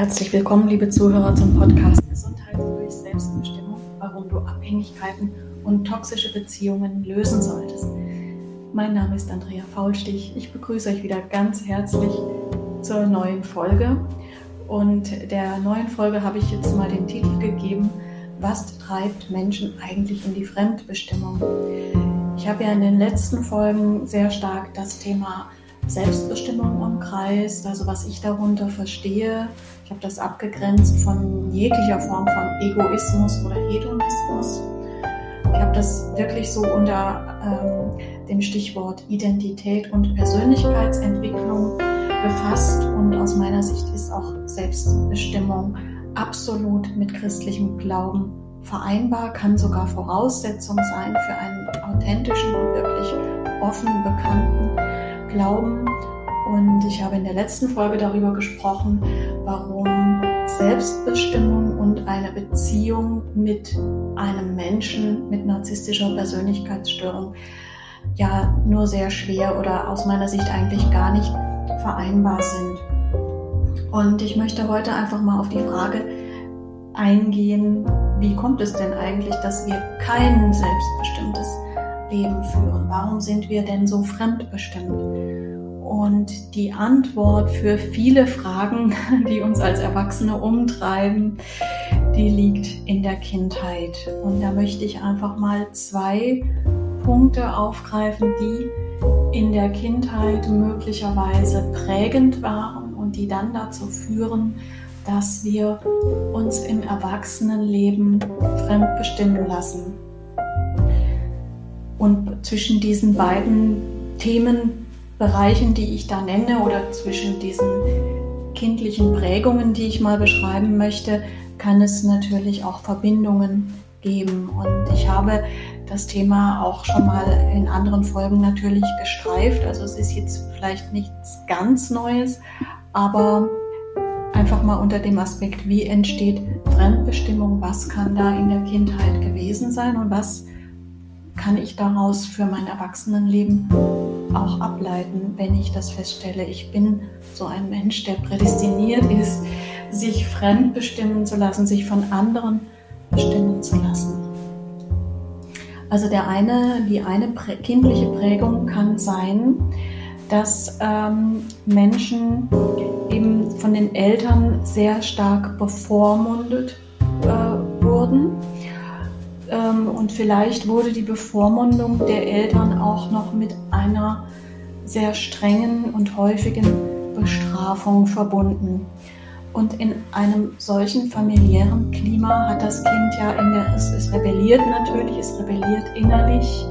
Herzlich willkommen, liebe Zuhörer, zum Podcast Gesundheit durch Selbstbestimmung, warum du Abhängigkeiten und toxische Beziehungen lösen solltest. Mein Name ist Andrea Faulstich. Ich begrüße euch wieder ganz herzlich zur neuen Folge. Und der neuen Folge habe ich jetzt mal den Titel gegeben: Was treibt Menschen eigentlich in die Fremdbestimmung? Ich habe ja in den letzten Folgen sehr stark das Thema Selbstbestimmung umkreist, also was ich darunter verstehe. Ich habe das abgegrenzt von jeglicher Form von Egoismus oder Hedonismus. Ich habe das wirklich so unter dem Stichwort Identität und Persönlichkeitsentwicklung befasst, und aus meiner Sicht ist auch Selbstbestimmung absolut mit christlichem Glauben vereinbar, kann sogar Voraussetzung sein für einen authentischen und wirklich offen bekannten Glauben. Und ich habe in der letzten Folge darüber gesprochen, warum Selbstbestimmung und eine Beziehung mit einem Menschen mit narzisstischer Persönlichkeitsstörung ja nur sehr schwer oder aus meiner Sicht eigentlich gar nicht vereinbar sind. Und ich möchte heute einfach mal auf die Frage eingehen, wie kommt es denn eigentlich, dass wir kein selbstbestimmtes Leben führen? Warum sind wir denn so fremdbestimmt? Und die Antwort für viele Fragen, die uns als Erwachsene umtreiben, die liegt in der Kindheit. Und da möchte ich einfach mal 2 Punkte aufgreifen, die in der Kindheit möglicherweise prägend waren und die dann dazu führen, dass wir uns im Erwachsenenleben fremdbestimmen lassen. Und zwischen diesen beiden Themenbereichen, die ich da nenne, oder zwischen diesen kindlichen Prägungen, die ich mal beschreiben möchte, kann es natürlich auch Verbindungen geben. Und ich habe das Thema auch schon mal in anderen Folgen natürlich gestreift. Also es ist jetzt vielleicht nichts ganz Neues, aber einfach mal unter dem Aspekt, wie entsteht Fremdbestimmung, was kann da in der Kindheit gewesen sein und was kann ich daraus für mein Erwachsenenleben auch ableiten, wenn ich das feststelle. Ich bin so ein Mensch, der prädestiniert ist, sich fremdbestimmen zu lassen, sich von anderen bestimmen zu lassen. Also die eine kindliche Prägung kann sein, dass Menschen eben von den Eltern sehr stark bevormundet wurden. Und vielleicht wurde die Bevormundung der Eltern auch noch mit einer sehr strengen und häufigen Bestrafung verbunden. Und in einem solchen familiären Klima hat das Kind ja es rebelliert natürlich, es rebelliert innerlich.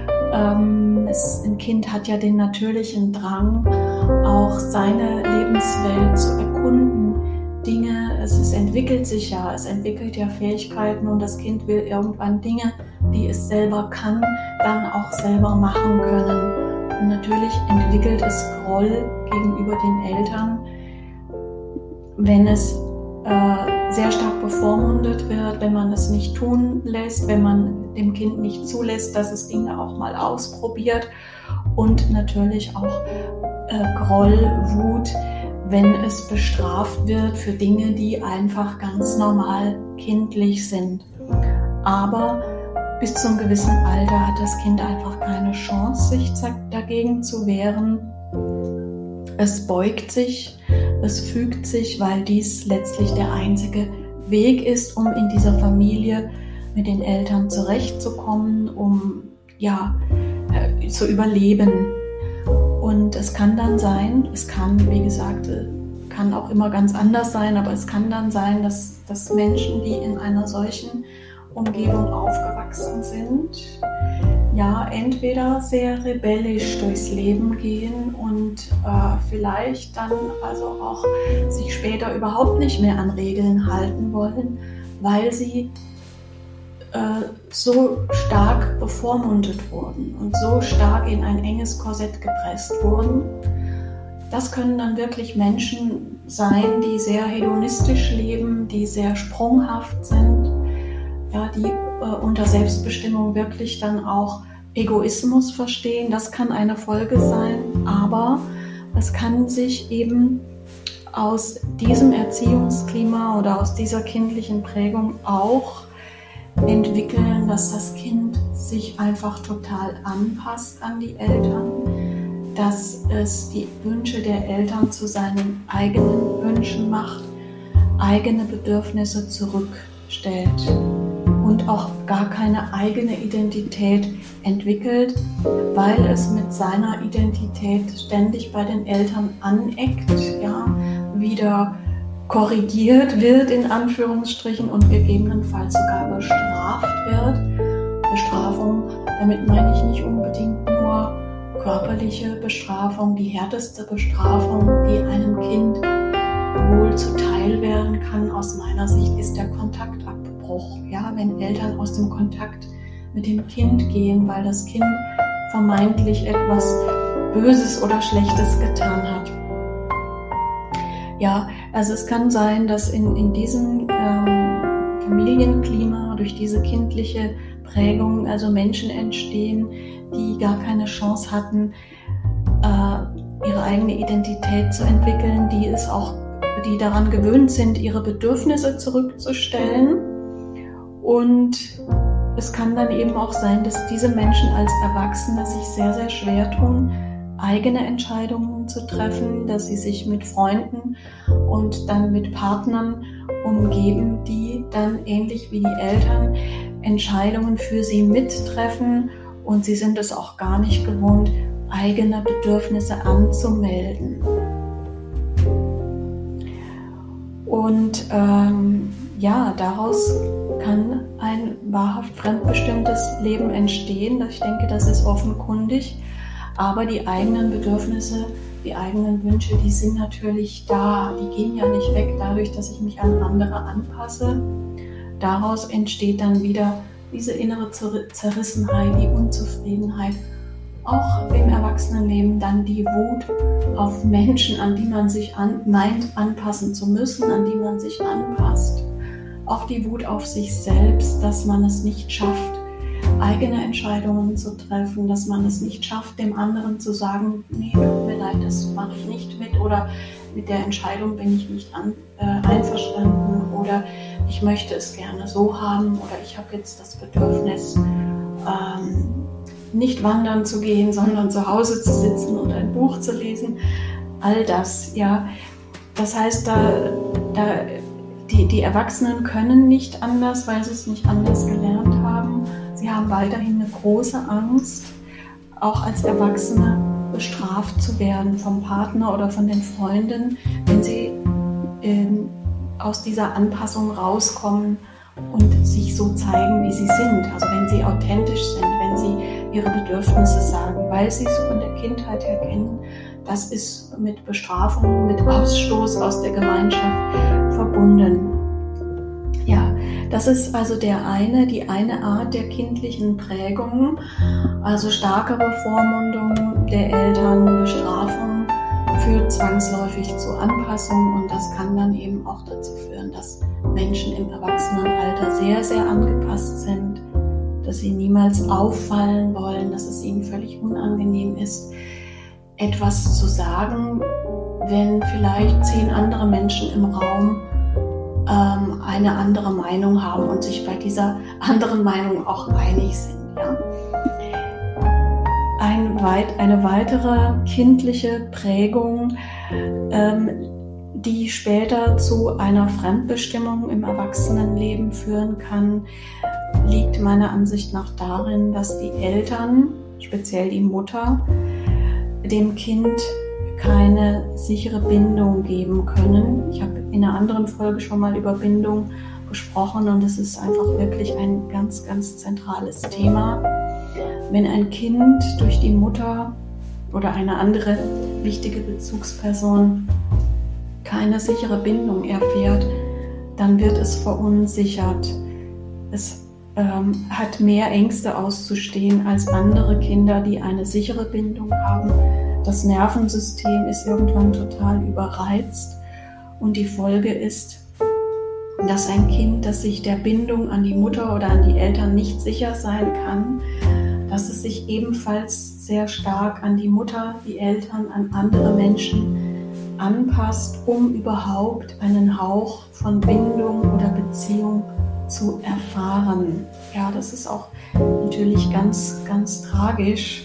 Ein Kind hat ja den natürlichen Drang, auch seine Lebenswelt zu erkunden, es entwickelt sich ja, es entwickelt ja Fähigkeiten, und das Kind will irgendwann Dinge, die es selber kann, dann auch selber machen können. Und natürlich entwickelt es Groll gegenüber den Eltern, wenn es sehr stark bevormundet wird, wenn man es nicht tun lässt, wenn man dem Kind nicht zulässt, dass es Dinge auch mal ausprobiert, und natürlich auch Groll, Wut, wenn es bestraft wird für Dinge, die einfach ganz normal kindlich sind. Aber bis zu einem gewissen Alter hat das Kind einfach keine Chance, sich dagegen zu wehren. Es beugt sich, es fügt sich, weil dies letztlich der einzige Weg ist, um in dieser Familie mit den Eltern zurechtzukommen, um zu überleben. Und es kann dann sein, wie gesagt, kann auch immer ganz anders sein, aber es kann dann sein, dass Menschen, die in einer solchen Umgebung aufgewachsen sind, entweder sehr rebellisch durchs Leben gehen und vielleicht dann also auch sich später überhaupt nicht mehr an Regeln halten wollen, weil sie so stark bevormundet wurden und so stark in ein enges Korsett gepresst wurden. Das können dann wirklich Menschen sein, die sehr hedonistisch leben, die sehr sprunghaft sind, die unter Selbstbestimmung wirklich dann auch Egoismus verstehen. Das kann eine Folge sein, aber es kann sich eben aus diesem Erziehungsklima oder aus dieser kindlichen Prägung auch entwickeln, dass das Kind sich einfach total anpasst an die Eltern, dass es die Wünsche der Eltern zu seinen eigenen Wünschen macht, eigene Bedürfnisse zurückstellt und auch gar keine eigene Identität entwickelt, weil es mit seiner Identität ständig bei den Eltern aneckt, ja, wieder korrigiert wird in Anführungsstrichen und gegebenenfalls sogar bestraft wird. Bestrafung, damit meine ich nicht unbedingt nur körperliche Bestrafung, die härteste Bestrafung, die einem Kind wohl zuteil werden kann, aus meiner Sicht, ist der Kontaktabbruch. Ja, wenn Eltern aus dem Kontakt mit dem Kind gehen, weil das Kind vermeintlich etwas Böses oder Schlechtes getan hat. Ja, also es kann sein, dass in diesem Familienklima, durch diese kindliche Prägung, also Menschen entstehen, die gar keine Chance hatten, ihre eigene Identität zu entwickeln, die daran gewöhnt sind, ihre Bedürfnisse zurückzustellen. Und es kann dann eben auch sein, dass diese Menschen als Erwachsene sich sehr, sehr schwer tun, eigene Entscheidungen zu treffen, dass sie sich mit Freunden und dann mit Partnern umgeben, die dann ähnlich wie die Eltern Entscheidungen für sie mittreffen, und sie sind es auch gar nicht gewohnt, eigene Bedürfnisse anzumelden. Und daraus kann ein wahrhaft fremdbestimmtes Leben entstehen. Ich denke, das ist offenkundig. Aber die eigenen Bedürfnisse, die eigenen Wünsche, die sind natürlich da. Die gehen ja nicht weg dadurch, dass ich mich an andere anpasse. Daraus entsteht dann wieder diese innere Zerrissenheit, die Unzufriedenheit. Auch im Erwachsenenleben dann die Wut auf Menschen, an die man sich meint anpassen zu müssen, an die man sich anpasst. Auch die Wut auf sich selbst, dass man es nicht schafft, eigene Entscheidungen zu treffen, dass man es nicht schafft, dem anderen zu sagen, nee, tut mir leid, das mache ich nicht mit, oder mit der Entscheidung bin ich nicht einverstanden, oder ich möchte es gerne so haben, oder ich habe jetzt das Bedürfnis, nicht wandern zu gehen, sondern zu Hause zu sitzen und ein Buch zu lesen. All das, ja. Das heißt, die Erwachsenen können nicht anders, weil sie es nicht anders gelernt haben. Sie haben weiterhin eine große Angst, auch als Erwachsene bestraft zu werden vom Partner oder von den Freunden, wenn sie aus dieser Anpassung rauskommen und sich so zeigen, wie sie sind. Also wenn sie authentisch sind, wenn sie ihre Bedürfnisse sagen, weil sie es von der Kindheit her kennen. Das ist mit Bestrafung, mit Ausstoß aus der Gemeinschaft verbunden. Ja, das ist also die eine Art der kindlichen Prägung, also starke Bevormundung der Eltern, Bestrafung führt zwangsläufig zu Anpassung, und das kann dann eben auch dazu führen, dass Menschen im Erwachsenenalter sehr, sehr angepasst sind, dass sie niemals auffallen wollen, dass es ihnen völlig unangenehm ist, etwas zu sagen, wenn vielleicht 10 andere Eine im Raum eine andere Meinung haben und sich bei dieser anderen Meinung auch einig sind. Ja? Eine weitere kindliche Prägung, die später zu einer Fremdbestimmung im Erwachsenenleben führen kann, liegt meiner Ansicht nach darin, dass die Eltern, speziell die Mutter, dem Kind keine sichere Bindung geben können. Ich habe in einer anderen Folge schon mal über Bindung gesprochen, und es ist einfach wirklich ein ganz, ganz zentrales Thema. Wenn ein Kind durch die Mutter oder eine andere wichtige Bezugsperson keine sichere Bindung erfährt, dann wird es verunsichert. Es hat mehr Ängste auszustehen als andere Kinder, die eine sichere Bindung haben. Das Nervensystem ist irgendwann total überreizt, und die Folge ist, dass ein Kind, das sich der Bindung an die Mutter oder an die Eltern nicht sicher sein kann, dass es sich ebenfalls sehr stark an die Mutter, die Eltern, an andere Menschen anpasst, um überhaupt einen Hauch von Bindung oder Beziehung zu erfahren. Ja, das ist auch natürlich ganz, ganz tragisch.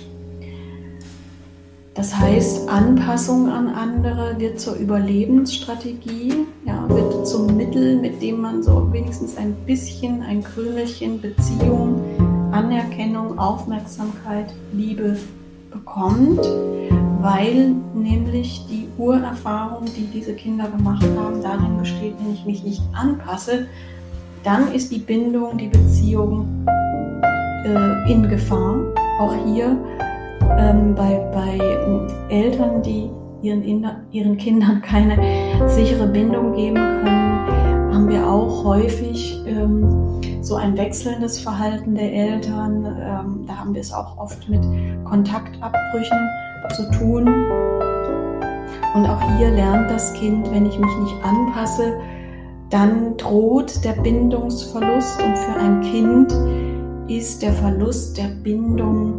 Das heißt, Anpassung an andere wird zur Überlebensstrategie, ja, wird zum Mittel, mit dem man so wenigstens ein bisschen, ein Krümelchen Beziehung, Anerkennung, Aufmerksamkeit, Liebe bekommt, weil nämlich die Urerfahrung, die diese Kinder gemacht haben, darin besteht, wenn ich mich nicht anpasse, dann ist die Bindung, die Beziehung in Gefahr. Auch hier bei Eltern, die ihren Kindern keine sichere Bindung geben können, haben wir auch häufig so ein wechselndes Verhalten der Eltern. Da haben wir es auch oft mit Kontaktabbrüchen zu tun. Und auch hier lernt das Kind, wenn ich mich nicht anpasse, dann droht der Bindungsverlust. Und für ein Kind ist der Verlust der Bindung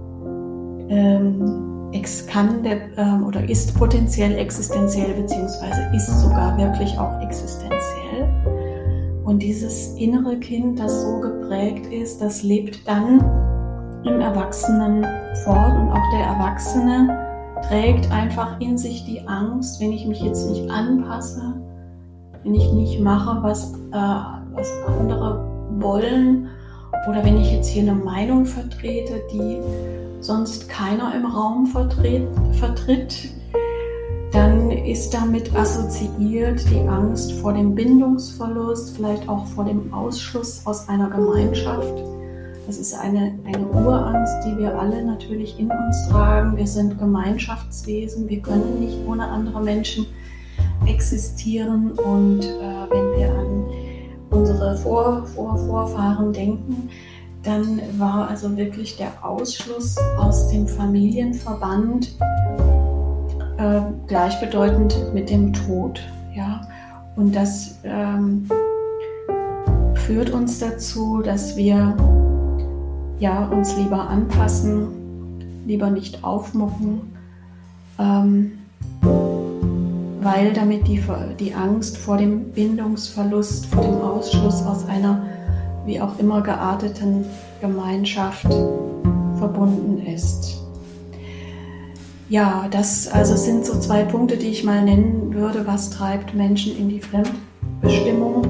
ist potenziell existenziell, beziehungsweise ist sogar wirklich auch existenziell. Und dieses innere Kind, das so geprägt ist, das lebt dann im Erwachsenen fort. Und auch der Erwachsene trägt einfach in sich die Angst, wenn ich mich jetzt nicht anpasse, wenn ich nicht mache, was andere wollen, oder wenn ich jetzt hier eine Meinung vertrete, die sonst keiner im Raum vertritt, dann ist damit assoziiert die Angst vor dem Bindungsverlust, vielleicht auch vor dem Ausschluss aus einer Gemeinschaft. Das ist eine Urangst, die wir alle natürlich in uns tragen. Wir sind Gemeinschaftswesen, wir können nicht ohne andere Menschen existieren. Und wenn wir an unsere Vorfahren denken, dann war also wirklich der Ausschluss aus dem Familienverband gleichbedeutend mit dem Tod. Ja? Und das führt uns dazu, dass wir uns lieber anpassen, lieber nicht aufmucken, weil damit die Angst vor dem Bindungsverlust, vor dem Ausschluss aus einer wie auch immer gearteten Gemeinschaft verbunden ist. Ja, das also sind so 2 Punkte, die ich mal nennen würde, was treibt Menschen in die Fremdbestimmung.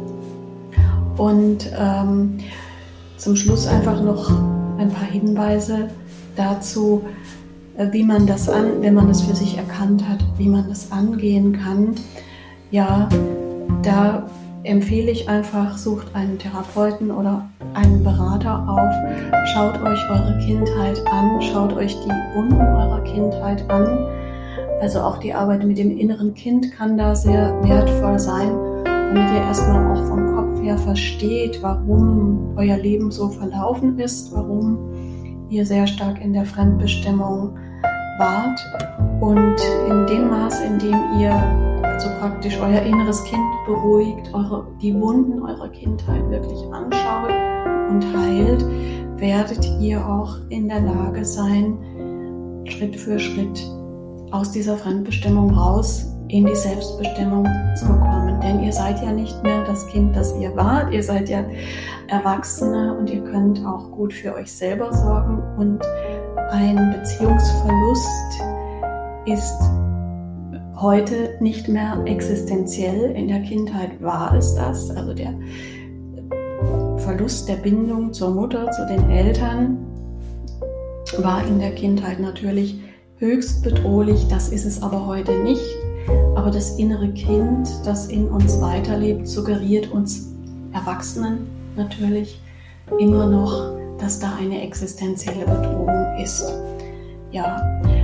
Und zum Schluss einfach noch ein paar Hinweise dazu, wie man das wenn man das für sich erkannt hat, wie man das angehen kann. Ja, da empfehle ich einfach, sucht einen Therapeuten oder einen Berater auf, schaut euch eure Kindheit an, schaut euch die Wunden eurer Kindheit an. Also auch die Arbeit mit dem inneren Kind kann da sehr wertvoll sein, damit ihr erstmal auch vom Kopf her versteht, warum euer Leben so verlaufen ist, warum ihr sehr stark in der Fremdbestimmung wart. Und in dem Maß, in dem ihr also praktisch euer inneres Kind beruhigt, die Wunden eurer Kindheit wirklich anschaut und heilt, werdet ihr auch in der Lage sein, Schritt für Schritt aus dieser Fremdbestimmung raus in die Selbstbestimmung zu kommen. Denn ihr seid ja nicht mehr das Kind, das ihr wart, ihr seid ja Erwachsene und ihr könnt auch gut für euch selber sorgen. Und ein Beziehungsverlust ist heute nicht mehr existenziell. In der Kindheit war es das, also der Verlust der Bindung zur Mutter, zu den Eltern, war in der Kindheit natürlich höchst bedrohlich. Das ist es aber heute nicht. Aber das innere Kind, das in uns weiterlebt, suggeriert uns Erwachsenen natürlich immer noch, dass da eine existenzielle Bedrohung ist. Ja,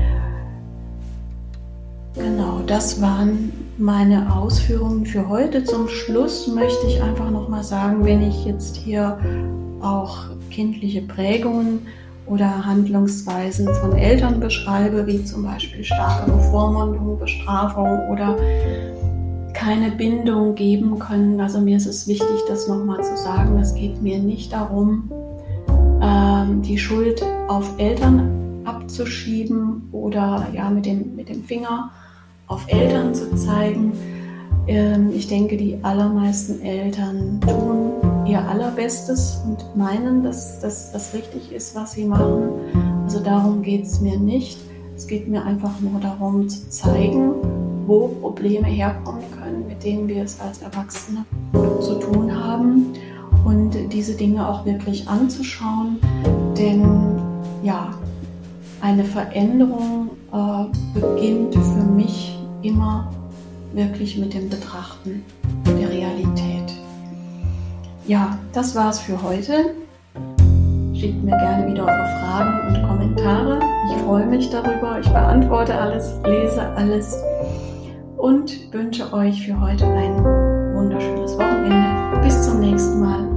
genau, das waren meine Ausführungen für heute. Zum Schluss möchte ich einfach nochmal sagen, wenn ich jetzt hier auch kindliche Prägungen oder Handlungsweisen von Eltern beschreibe, wie zum Beispiel starke Bevormundung, Bestrafung oder keine Bindung geben können. Also mir ist es wichtig, das nochmal zu sagen. Es geht mir nicht darum, die Schuld auf Eltern abzuschieben oder mit dem Finger auf Eltern zu zeigen. Ich denke, die allermeisten Eltern tun ihr Allerbestes und meinen, dass das richtig ist, was sie machen. Also darum geht es mir nicht. Es geht mir einfach nur darum zu zeigen, wo Probleme herkommen können, mit denen wir es als Erwachsene zu tun haben und diese Dinge auch wirklich anzuschauen. Denn ja, eine Veränderung beginnt für mich immer wirklich mit dem Betrachten der Realität. Ja, das war's für heute. Schickt mir gerne wieder eure Fragen und Kommentare. Ich freue mich darüber. Ich beantworte alles, lese alles und wünsche euch für heute ein wunderschönes Wochenende. Bis zum nächsten Mal.